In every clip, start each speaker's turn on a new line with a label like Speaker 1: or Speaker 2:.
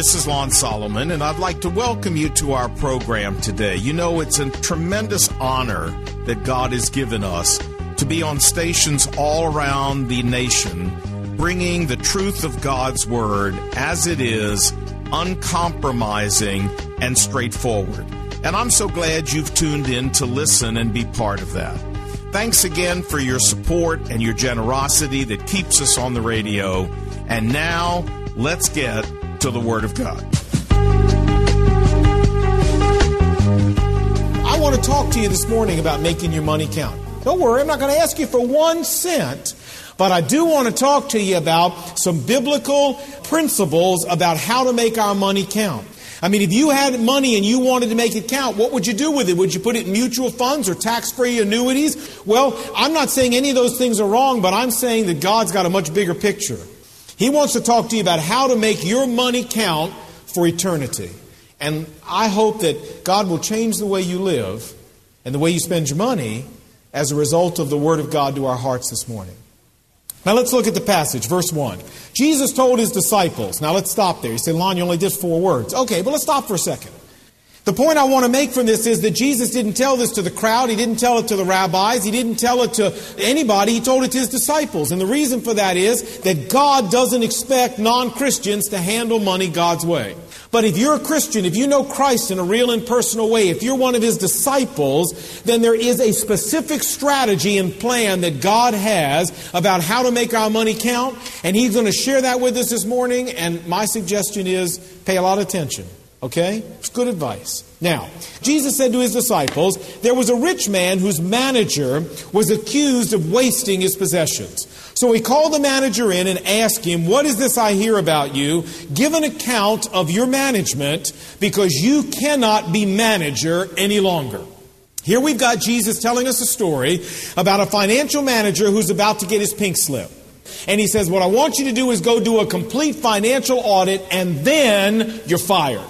Speaker 1: this is Lon Solomon, and I'd like to welcome you to our program today. You know, it's a tremendous honor that God has given us to be on stations all around the nation, bringing the truth of God's Word as it is, uncompromising and straightforward. And I'm so glad you've tuned in to listen and be part of that. Thanks again for your support and your generosity that keeps us on the radio. And now, let's get to the Word of God.
Speaker 2: I want to talk to you this morning about making your money count. Don't worry, I'm not going to ask you for 1 cent, but I do want to talk to you about some biblical principles about how to make our money count. I mean, if you had money and you wanted to make it count, what would you do with it? Would you put it in mutual funds or tax-free annuities? Well, I'm not saying any of those things are wrong, but I'm saying that God's got a much bigger picture. He wants to talk to you about how to make your money count for eternity. And I hope that God will change the way you live and the way you spend your money as a result of the Word of God to our hearts this morning. Now let's look at the passage, verse 1. Jesus told His disciples. Now let's stop there. You say, Lon, you only did 4 words. Okay, but let's stop for a second. The point I want to make from this is that Jesus didn't tell this to the crowd. He didn't tell it to the rabbis. He didn't tell it to anybody. He told it to His disciples. And the reason for that is that God doesn't expect non-Christians to handle money God's way. But if you're a Christian, if you know Christ in a real and personal way, if you're one of His disciples, then there is a specific strategy and plan that God has about how to make our money count. And He's going to share that with us this morning. And my suggestion is pay a lot of attention. Okay? It's good advice. Now, Jesus said to His disciples, there was a rich man whose manager was accused of wasting his possessions. So he called the manager in and asked him, what is this I hear about you? Give an account of your management, because you cannot be manager any longer. Here we've got Jesus telling us a story about a financial manager who's about to get his pink slip. And He says, what I want you to do is go do a complete financial audit, and then you're fired.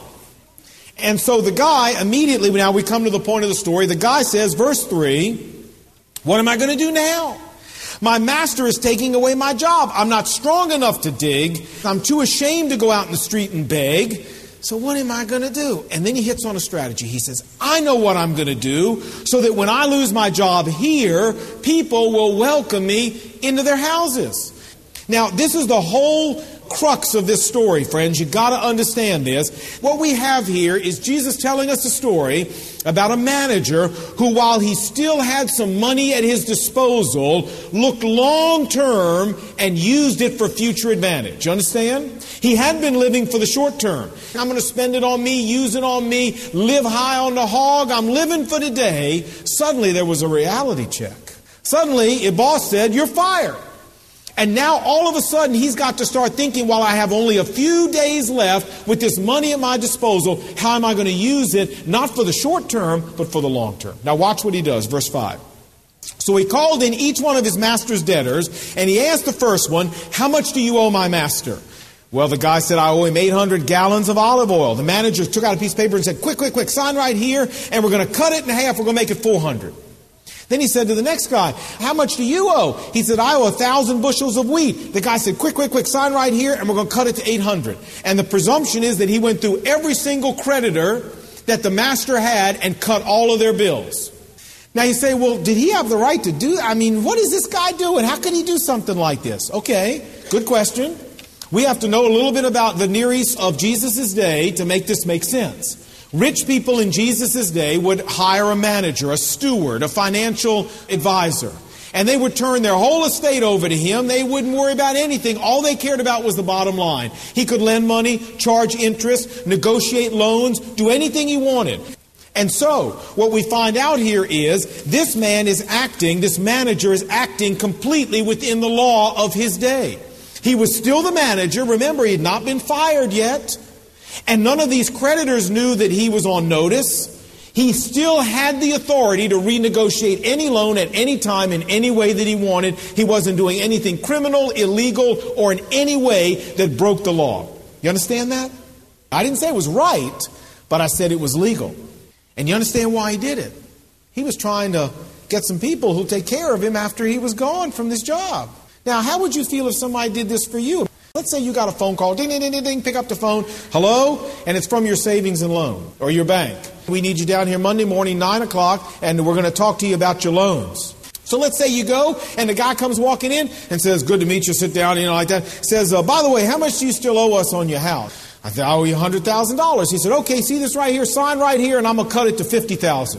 Speaker 2: And so the guy, immediately, now we come to the point of the story, the guy says, verse 3, what am I going to do now? My master is taking away my job. I'm not strong enough to dig. I'm too ashamed to go out in the street and beg. So what am I going to do? And then he hits on a strategy. He says, I know what I'm going to do so that when I lose my job here, people will welcome me into their houses. Now, this is the whole crux of this story, friends. You've got to understand this. What we have here is Jesus telling us a story about a manager who, while he still had some money at his disposal, looked long-term and used it for future advantage. You understand? He had been living for the short term. I'm going to spend it on me, use it on me, live high on the hog. I'm living for today. Suddenly there was a reality check. Suddenly, a boss said, you're fired. And now, all of a sudden, he's got to start thinking, while I have only a few days left with this money at my disposal, how am I going to use it, not for the short term, but for the long term? Now, watch what he does, verse 5. So he called in each one of his master's debtors, and he asked the first one, how much do you owe my master? Well, the guy said, I owe him 800 gallons of olive oil. The manager took out a piece of paper and said, quick, sign right here, and we're going to cut it in half. We're going to make it 400. Then he said to the next guy, how much do you owe? He said, I owe 1,000 bushels of wheat. The guy said, quick, sign right here, and we're going to cut it to 800. And the presumption is that he went through every single creditor that the master had and cut all of their bills. Now you say, well, did he have the right to do that? I mean, what is this guy doing? How could he do something like this? Okay, good question. We have to know a little bit about the Near East of Jesus' day to make this make sense. Rich people in Jesus' day would hire a manager, a steward, a financial advisor. And they would turn their whole estate over to him. They wouldn't worry about anything. All they cared about was the bottom line. He could lend money, charge interest, negotiate loans, do anything he wanted. And so, what we find out here is this manager is acting completely within the law of his day. He was still the manager. Remember, he had not been fired yet. And none of these creditors knew that he was on notice. He still had the authority to renegotiate any loan at any time in any way that he wanted. He wasn't doing anything criminal, illegal, or in any way that broke the law. You understand that? I didn't say it was right, but I said it was legal. And you understand why he did it? He was trying to get some people who'll take care of him after he was gone from this job. Now, how would you feel if somebody did this for you? Let's say you got a phone call, ding, ding, ding, ding, ding, pick up the phone, hello, and it's from your savings and loan or your bank. We need you down here Monday morning, 9 o'clock, and we're going to talk to you about your loans. So let's say you go, and the guy comes walking in and says, good to meet you, sit down, like that. Says, by the way, how much do you still owe us on your house? I said, I owe you $100,000. He said, okay, see this right here, sign right here, and I'm going to cut it to $50,000.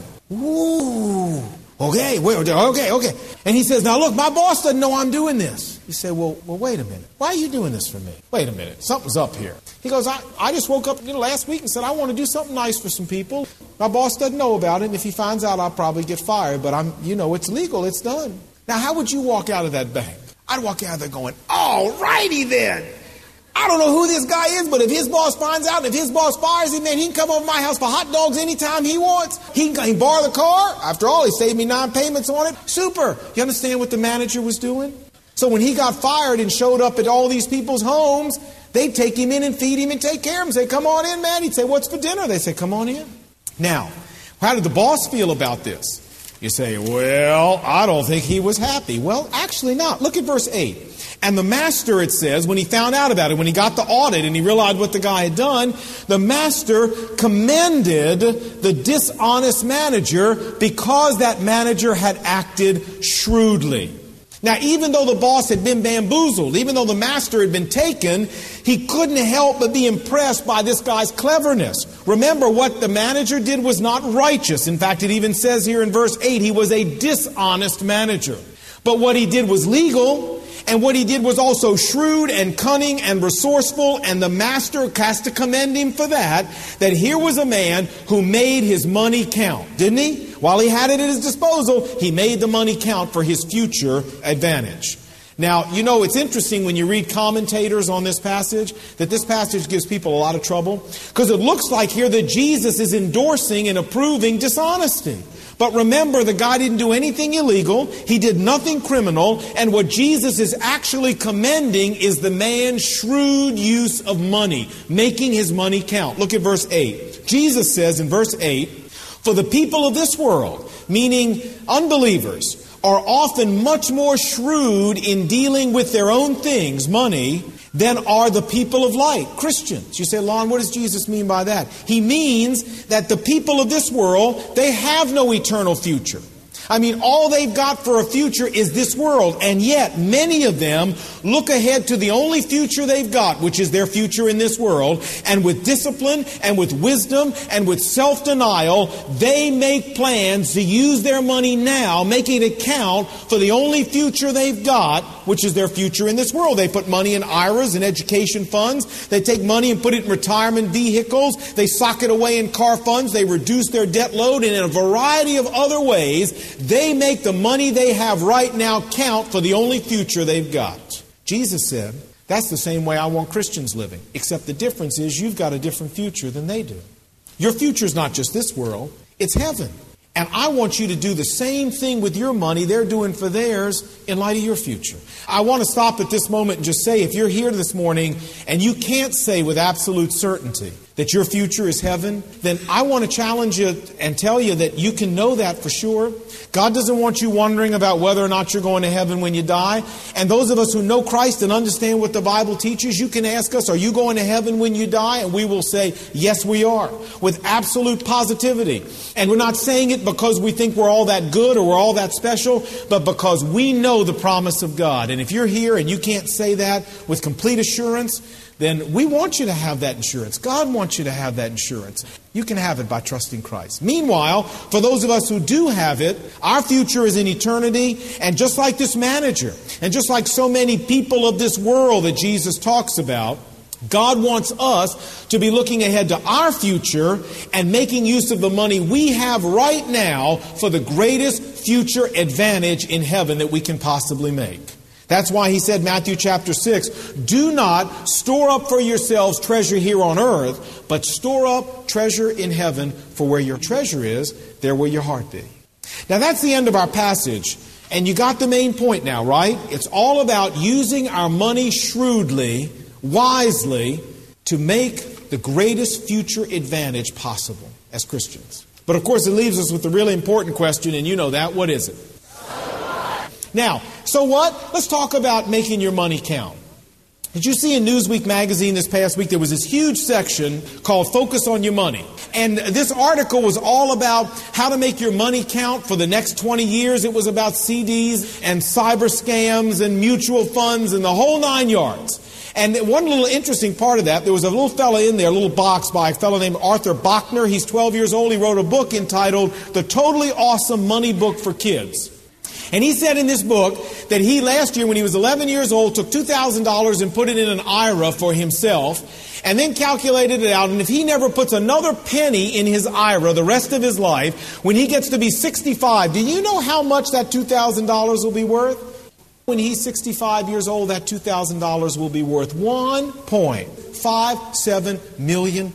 Speaker 2: Ooh, okay, okay. And he says, now look, my boss doesn't know I'm doing this. You say, well, wait a minute. Why are you doing this for me? Wait a minute. Something's up here. He goes, I just woke up last week and said, I want to do something nice for some people. My boss doesn't know about it. And if he finds out, I'll probably get fired. But it's legal. It's done. Now, how would you walk out of that bank? I'd walk out of there going, all righty then. I don't know who this guy is, but if his boss finds out, and if his boss fires him, man, he can come over my house for hot dogs anytime he wants. He can borrow the car. After all, he saved me 9 payments on it. Super. You understand what the manager was doing? So when he got fired and showed up at all these people's homes, they'd take him in and feed him and take care of him. Say, come on in, man. He'd say, what's for dinner? They'd say, come on in. Now, how did the boss feel about this? You say, well, I don't think he was happy. Well, actually not. Look at verse 8. And the master, it says, when he found out about it, when he got the audit and he realized what the guy had done, the master commended the dishonest manager because that manager had acted shrewdly. Now, even though the boss had been bamboozled, even though the master had been taken, he couldn't help but be impressed by this guy's cleverness. Remember, what the manager did was not righteous. In fact, it even says here in verse 8, he was a dishonest manager. But what he did was legal, and what he did was also shrewd and cunning and resourceful, and the master has to commend him for that here was a man who made his money count, didn't he? While he had it at his disposal, he made the money count for his future advantage. Now, it's interesting when you read commentators on this passage, that this passage gives people a lot of trouble, because it looks like here that Jesus is endorsing and approving dishonesty. But remember, the guy didn't do anything illegal. He did nothing criminal. And what Jesus is actually commending is the man's shrewd use of money, making his money count. Look at verse 8. Jesus says in verse 8, for the people of this world, meaning unbelievers, are often much more shrewd in dealing with their own things, money, than are the people of light, Christians. You say, Lon, what does Jesus mean by that? He means that the people of this world, they have no eternal future. I mean, all they've got for a future is this world. And yet, many of them look ahead to the only future they've got, which is their future in this world. And with discipline and with wisdom and with self-denial, they make plans to use their money now, making it count for the only future they've got, which is their future in this world. They put money in IRAs and education funds. They take money and put it in retirement vehicles. They sock it away in car funds. They reduce their debt load. And in a variety of other ways, they make the money they have right now count for the only future they've got. Jesus said, that's the same way I want Christians living, except the difference is you've got a different future than they do. Your future is not just this world, it's heaven. And I want you to do the same thing with your money they're doing for theirs in light of your future. I want to stop at this moment and just say, if you're here this morning and you can't say with absolute certainty that your future is heaven, then I want to challenge you and tell you that you can know that for sure. God doesn't want you wondering about whether or not you're going to heaven when you die. And those of us who know Christ and understand what the Bible teaches, you can ask us, are you going to heaven when you die? And we will say, yes, we are, with absolute positivity. And we're not saying it because we think we're all that good or we're all that special, but because we know the promise of God. And if you're here and you can't say that with complete assurance, then we want you to have that insurance. God wants you to have that insurance. You can have it by trusting Christ. Meanwhile, for those of us who do have it, our future is in eternity. And just like this manager, and just like so many people of this world that Jesus talks about, God wants us to be looking ahead to our future and making use of the money we have right now for the greatest future advantage in heaven that we can possibly make. That's why he said, Matthew chapter 6, do not store up for yourselves treasure here on earth, but store up treasure in heaven, for where your treasure is, there will your heart be. Now that's the end of our passage, and you got the main point now, right? It's all about using our money shrewdly, wisely, to make the greatest future advantage possible as Christians. But of course it leaves us with the really important question, and you know that. What is it? Now, so what? Let's talk about making your money count. Did you see in Newsweek magazine this past week, there was this huge section called Focus on Your Money. And this article was all about how to make your money count for the next 20 years. It was about CDs and cyber scams and mutual funds and the whole 9 yards. And one little interesting part of that, there was a little fella in there, a little box by a fellow named Arthur Bachner. He's 12 years old. He wrote a book entitled The Totally Awesome Money Book for Kids. And he said in this book that he last year when he was 11 years old took $2,000 and put it in an IRA for himself and then calculated it out. And if he never puts another penny in his IRA the rest of his life, when he gets to be 65, do you know how much that $2,000 will be worth? When he's 65 years old, that $2,000 will be worth $1.57 million.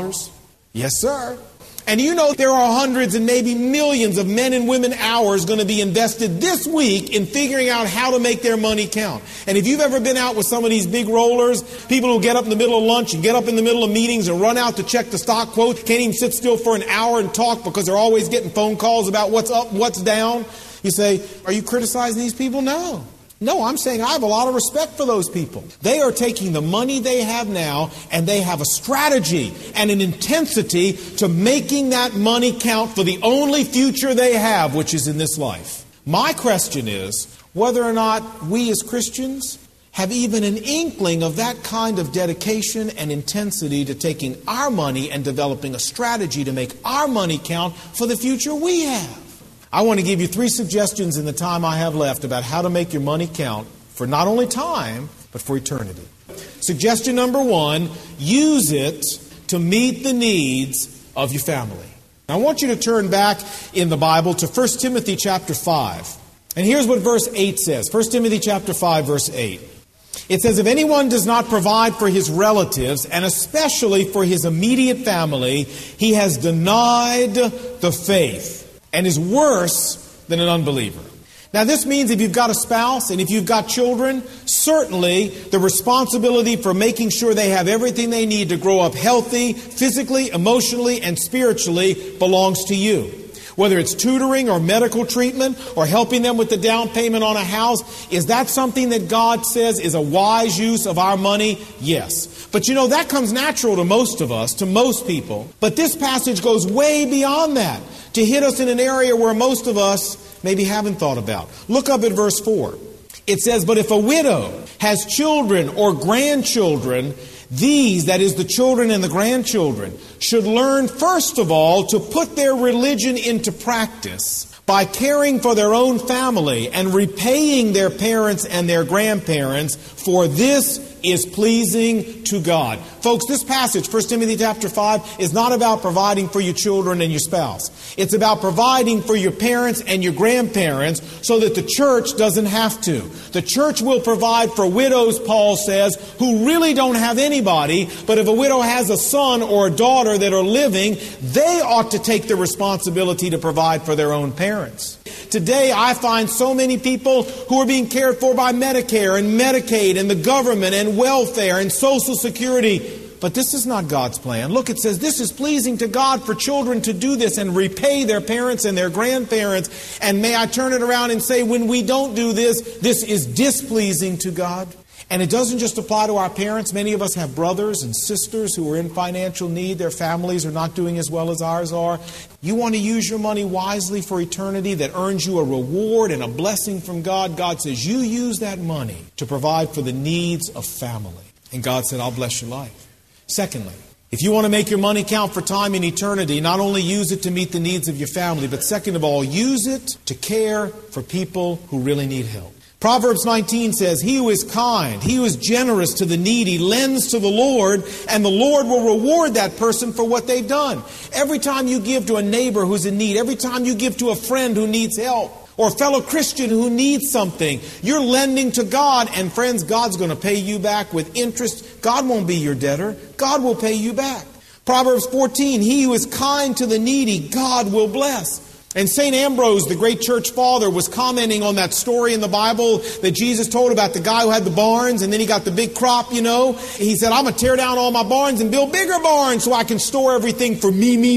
Speaker 2: Yes, sir. And you know there are hundreds and maybe millions of men and women hours going to be invested this week in figuring out how to make their money count. And if you've ever been out with some of these big rollers, people who get up in the middle of lunch and get up in the middle of meetings and run out to check the stock quote, can't even sit still for an hour and talk because they're always getting phone calls about what's up, what's down. You say, are you criticizing these people? No. No, I'm saying I have a lot of respect for those people. They are taking the money they have now and they have a strategy and an intensity to making that money count for the only future they have, which is in this life. My question is whether or not we as Christians have even an inkling of that kind of dedication and intensity to taking our money and developing a strategy to make our money count for the future we have. I want to give you 3 suggestions in the time I have left about how to make your money count for not only time, but for eternity. Suggestion number 1, use it to meet the needs of your family. Now, I want you to turn back in the Bible to 1 Timothy chapter 5. And here's what verse 8 says. 1 Timothy chapter 5, verse 8. It says, if anyone does not provide for his relatives, and especially for his immediate family, he has denied the faith and is worse than an unbeliever. Now this means if you've got a spouse and if you've got children, certainly the responsibility for making sure they have everything they need to grow up healthy, physically, emotionally, and spiritually belongs to you. Whether it's tutoring or medical treatment or helping them with the down payment on a house, is that something that God says is a wise use of our money? Yes. But you know, that comes natural to most of us, to most people. But this passage goes way beyond that, to hit us in an area where most of us maybe haven't thought about. Look up at verse 4. It says, but if a widow has children or grandchildren, these, that is the children and the grandchildren, should learn first of all to put their religion into practice by caring for their own family and repaying their parents and their grandparents, for this is pleasing to God. Folks, this passage, 1 Timothy chapter 5, is not about providing for your children and your spouse. It's about providing for your parents and your grandparents so that the church doesn't have to. The church will provide for widows, Paul says, who really don't have anybody, but if a widow has a son or a daughter that are living, they ought to take the responsibility to provide for their own parents. Today, I find so many people who are being cared for by Medicare and Medicaid and the government and welfare and Social Security. But this is not God's plan. Look, it says this is pleasing to God for children to do this and repay their parents and their grandparents. And may I turn it around and say, when we don't do this, this is displeasing to God. And it doesn't just apply to our parents. Many of us have brothers and sisters who are in financial need. Their families are not doing as well as ours are. You want to use your money wisely for eternity that earns you a reward and a blessing from God. God says you use that money to provide for the needs of family. And God said, I'll bless your life. Secondly, if you want to make your money count for time and eternity, not only use it to meet the needs of your family, but second of all, use it to care for people who really need help. Proverbs 19 says, he who is kind, he who is generous to the needy, lends to the Lord, and the Lord will reward that person for what they've done. Every time you give to a neighbor who's in need, every time you give to a friend who needs help, or a fellow Christian who needs something, you're lending to God, and friends, God's going to pay you back with interest. God won't be your debtor. God will pay you back. Proverbs 14, he who is kind to the needy, God will bless. And St. Ambrose, the great church father, was commenting on that story in the Bible that Jesus told about the guy who had the barns and then he got the big crop, you know. He said, I'm going to tear down all my barns and build bigger barns so I can store everything for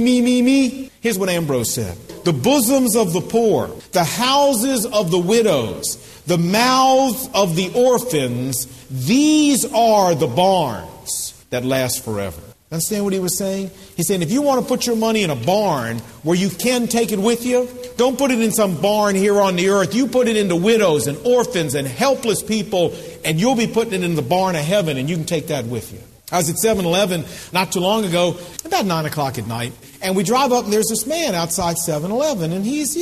Speaker 2: me. Here's what Ambrose said. The bosoms of the poor, the houses of the widows, the mouths of the orphans, these are the barns that last forever. Understand what he was saying? He's saying if you want to put your money in a barn where you can take it with you, don't put it in some barn here on the earth. You put it into widows and orphans and helpless people, and you'll be putting it in the barn of heaven, and you can take that with you. I was at 7-Eleven not too long ago, about 9 o'clock at night, and we drive up and there's this man outside 7-Eleven, and he's,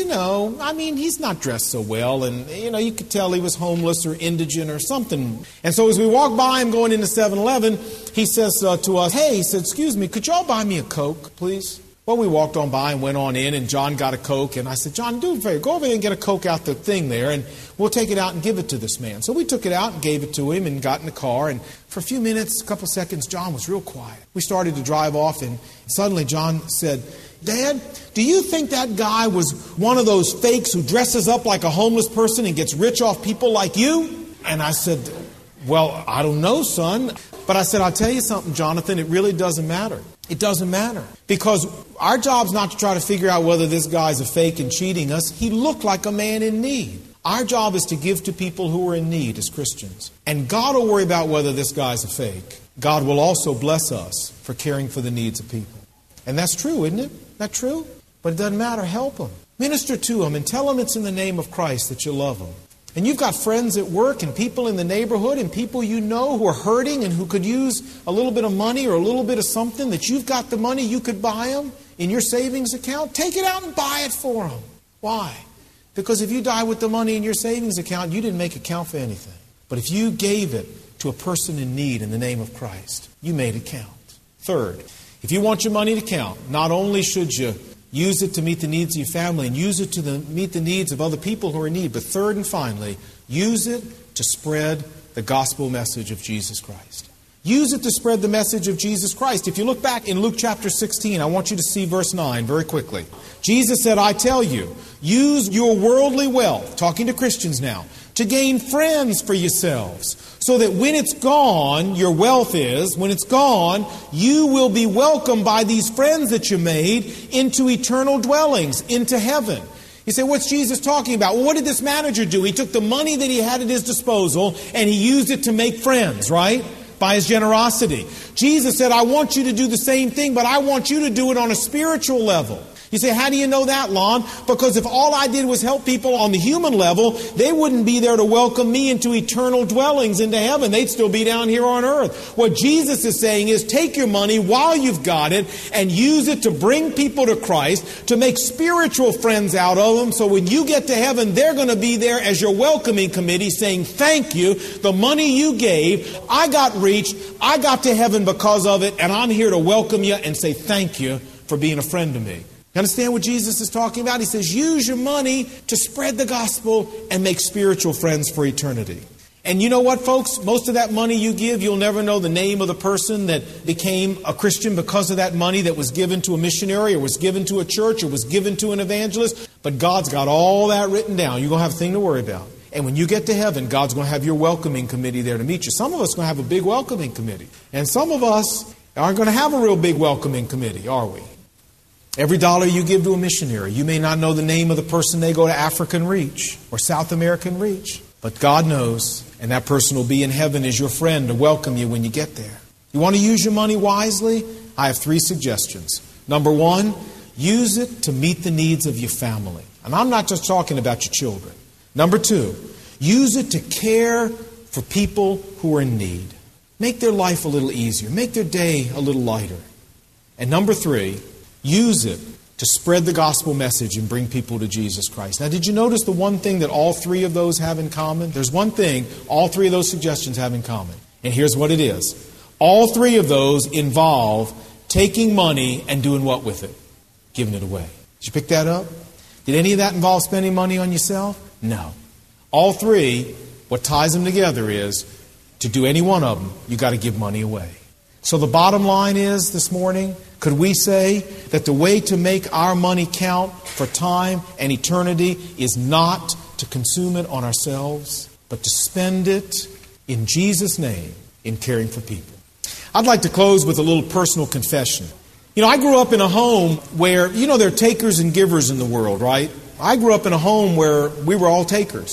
Speaker 2: he's not dressed so well, and, you could tell he was homeless or indigent or something. And so as we walk by him going into 7-Eleven, he says to us, hey, he said, excuse me, could y'all buy me a Coke, please? Well, we walked on by and went on in, and John got a Coke, and I said, John, do a favor, go over there and get a Coke out the thing there, and we'll take it out and give it to this man. So we took it out and gave it to him and got in the car, and for a few minutes, a couple seconds, John was real quiet. We started to drive off, and suddenly John said, Dad, do you think that guy was one of those fakes who dresses up like a homeless person and gets rich off people like you? And I said, well, I don't know, son. But I said, I'll tell you something, Jonathan, it really doesn't matter. It doesn't matter. Because our job's not to try to figure out whether this guy's a fake and cheating us. He looked like a man in need. Our job is to give to people who are in need as Christians. And God will worry about whether this guy's a fake. God will also bless us for caring for the needs of people. And that's true, isn't it? Isn't that true? But it doesn't matter. Help them. Minister to them and tell them it's in the name of Christ that you love them. And you've got friends at work and people in the neighborhood and people you know who are hurting and who could use a little bit of money or a little bit of something that you've got the money you could buy them in your savings account. Take it out and buy it for them. Why? Because if you die with the money in your savings account, you didn't make it count for anything. But if you gave it to a person in need in the name of Christ, you made it count. Third, if you want your money to count, not only should you use it to meet the needs of your family and use it to meet the needs of other people who are in need, but third and finally, use it to spread the gospel message of Jesus Christ. Use it to spread the message of Jesus Christ. If you look back in Luke chapter 16, I want you to see verse 9 very quickly. Jesus said, I tell you, use your worldly wealth, talking to Christians now, to gain friends for yourselves, so that when it's gone, your wealth is, when it's gone, you will be welcomed by these friends that you made into eternal dwellings, into heaven. You say, what's Jesus talking about? Well, what did this manager do? He took the money that he had at his disposal and he used it to make friends, right? By his generosity. Jesus said, I want you to do the same thing, but I want you to do it on a spiritual level. You say, how do you know that, Lon? Because if all I did was help people on the human level, they wouldn't be there to welcome me into eternal dwellings, into heaven. They'd still be down here on earth. What Jesus is saying is take your money while you've got it and use it to bring people to Christ, to make spiritual friends out of them. So when you get to heaven, they're going to be there as your welcoming committee saying, thank you. The money you gave, I got reached. I got to heaven because of it. And I'm here to welcome you and say thank you for being a friend to me. You understand what Jesus is talking about? He says, use your money to spread the gospel and make spiritual friends for eternity. And you know what, folks? Most of that money you give, you'll never know the name of the person that became a Christian because of that money that was given to a missionary or was given to a church or was given to an evangelist. But God's got all that written down. You're going to have a thing to worry about. And when you get to heaven, God's going to have your welcoming committee there to meet you. Some of us are going to have a big welcoming committee. And some of us aren't going to have a real big welcoming committee, are we? Every dollar you give to a missionary, you may not know the name of the person they go to African Reach or South American Reach. But God knows, and that person will be in heaven as your friend to welcome you when you get there. You want to use your money wisely? I have 3 suggestions. Number 1, use it to meet the needs of your family. And I'm not just talking about your children. Number 2, use it to care for people who are in need. Make their life a little easier. Make their day a little lighter. And number 3, use it to spread the gospel message and bring people to Jesus Christ. Now, did you notice the one thing that all 3 of those have in common? There's one thing all 3 of those suggestions have in common. And here's what it is. All 3 of those involve taking money and doing what with it? Giving it away. Did you pick that up? Did any of that involve spending money on yourself? No. All 3, what ties them together is to do any one of them, you got to give money away. So the bottom line is this morning, could we say that the way to make our money count for time and eternity is not to consume it on ourselves, but to spend it in Jesus' name in caring for people? I'd like to close with a little personal confession. You know, I grew up in a home where, there are takers and givers in the world, right? I grew up in a home where we were all takers.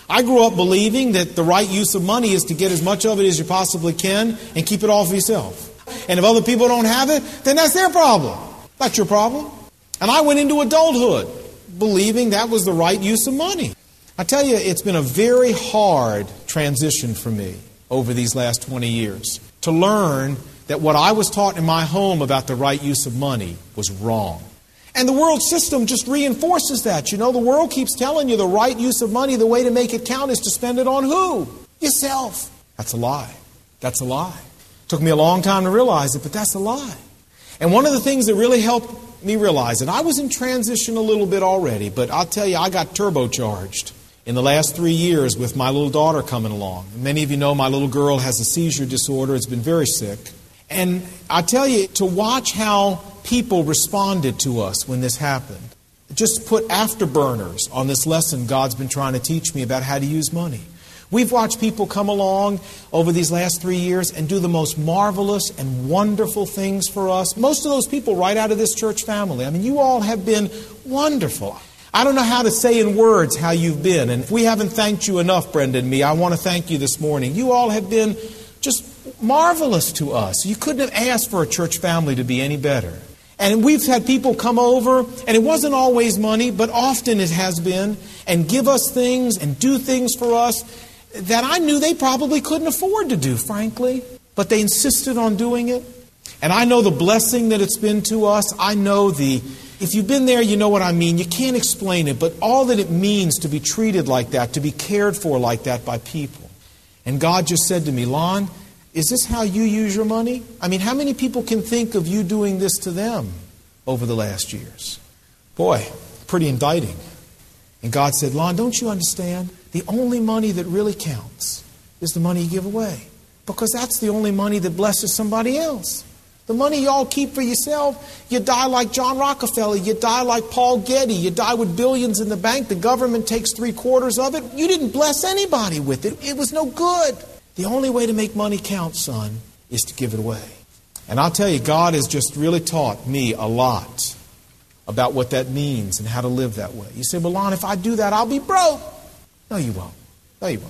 Speaker 2: I grew up believing that the right use of money is to get as much of it as you possibly can and keep it all for yourself. And if other people don't have it, then that's their problem. Not your problem. And I went into adulthood believing that was the right use of money. I tell you, it's been a very hard transition for me over these last 20 years to learn that what I was taught in my home about the right use of money was wrong. And the world system just reinforces that. You know, the world keeps telling you the right use of money, the way to make it count is to spend it on who? Yourself. That's a lie. That's a lie. Took me a long time to realize it, but that's a lie. And one of the things that really helped me realize it, I was in transition a little bit already, but I'll tell you, I got turbocharged in the last 3 years with my little daughter coming along. Many of you know my little girl has a seizure disorder. It's been very sick. And I tell you, to watch how people responded to us when this happened, just put afterburners on this lesson God's been trying to teach me about how to use money. We've watched people come along over these last 3 years and do the most marvelous and wonderful things for us. Most of those people right out of this church family. I mean, you all have been wonderful. I don't know how to say in words how you've been. And if we haven't thanked you enough, Brenda and me, I want to thank you this morning. You all have been just marvelous to us. You couldn't have asked for a church family to be any better. And we've had people come over, and it wasn't always money, but often it has been, and give us things and do things for us that I knew they probably couldn't afford to do, frankly. But they insisted on doing it. And I know the blessing that it's been to us. I know if you've been there, you know what I mean. You can't explain it, but all that it means to be treated like that, to be cared for like that by people. And God just said to me, Lon, is this how you use your money? I mean, how many people can think of you doing this to them over the last years? Boy, pretty indicting. And God said, Lon, don't you understand? The only money that really counts is the money you give away. Because that's the only money that blesses somebody else. The money you all keep for yourself, you die like John Rockefeller, you die like Paul Getty, you die with billions in the bank, the government takes 3/4 of it. You didn't bless anybody with it. It was no good. The only way to make money count, son, is to give it away. And I'll tell you, God has just really taught me a lot about what that means and how to live that way. You say, well, Lon, if I do that, I'll be broke. No, you won't. No, you won't.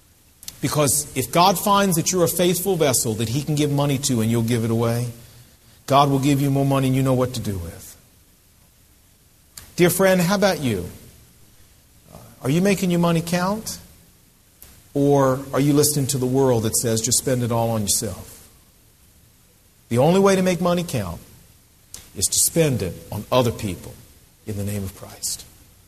Speaker 2: Because if God finds that you're a faithful vessel that He can give money to and you'll give it away, God will give you more money than you know what to do with. Dear friend, how about you? Are you making your money count? Or are you listening to the world that says just spend it all on yourself? The only way to make money count is to spend it on other people in the name of Christ.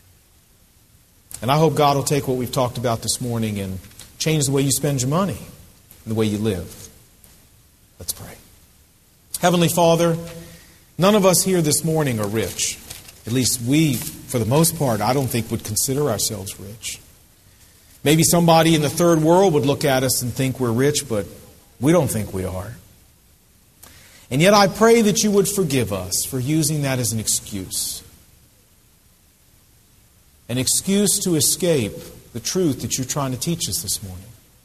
Speaker 2: And I hope God will take what we've talked about this morning and change the way you spend your money and the way you live. Let's pray. Heavenly Father, none of us here this morning are rich. At least we, for the most part, I don't think would consider ourselves rich. Maybe somebody in the third world would look at us and think we're rich, but we don't think we are. And yet I pray that you would forgive us for using that as an excuse. An excuse to escape the truth that you're trying to teach us this morning.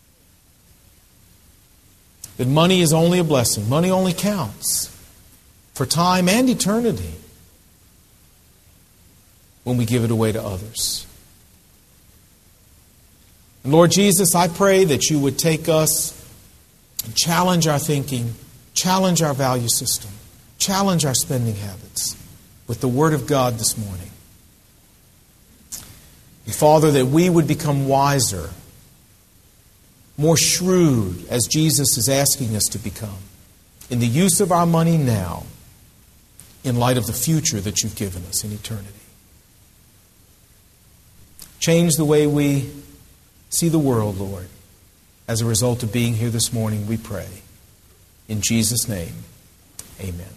Speaker 2: That money is only a blessing. Money only counts for time and eternity when we give it away to others. And Lord Jesus, I pray that you would take us and challenge our thinking, challenge our value system, challenge our spending habits with the Word of God this morning. And Father, that we would become wiser, more shrewd, as Jesus is asking us to become, in the use of our money now, in light of the future that you've given us in eternity. Change the way we see the world, Lord, as a result of being here this morning, we pray. In Jesus' name, amen.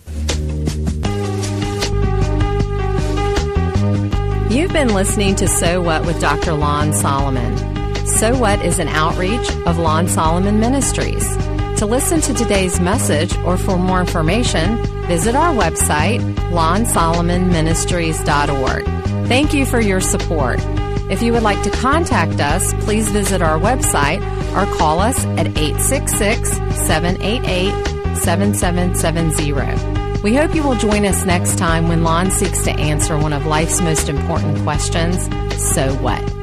Speaker 3: You've been listening to So What with Dr. Lon Solomon. So What is an outreach of Lon Solomon Ministries. To listen to today's message or for more information, visit our website, lonsolomonministries.org. Thank you for your support. If you would like to contact us, please visit our website or call us at 866-788-7770. We hope you will join us next time when Lon seeks to answer one of life's most important questions, so what?